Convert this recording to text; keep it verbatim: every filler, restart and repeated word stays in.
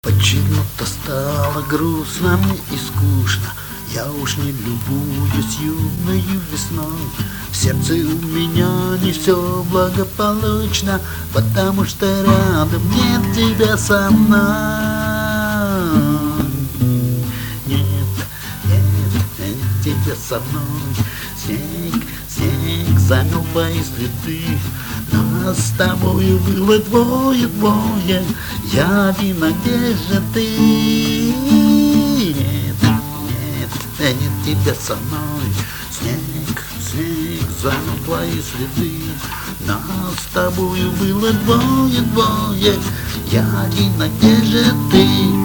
Почему-то стало грустно мне и скучно. Я уж не любуюсь юною весной. В сердце у меня не все благополучно, потому что рядом нет тебя со мной. Нет, нет, нет тебя со мной. Снег, снег замел твои следы. Нас с тобою было двое, двое. Я один, а где же ты? Нет, нет, нет тебя со мной. Снег, снег замел твои следы. Нас с тобою было двое, двое. Я один, а где же ты?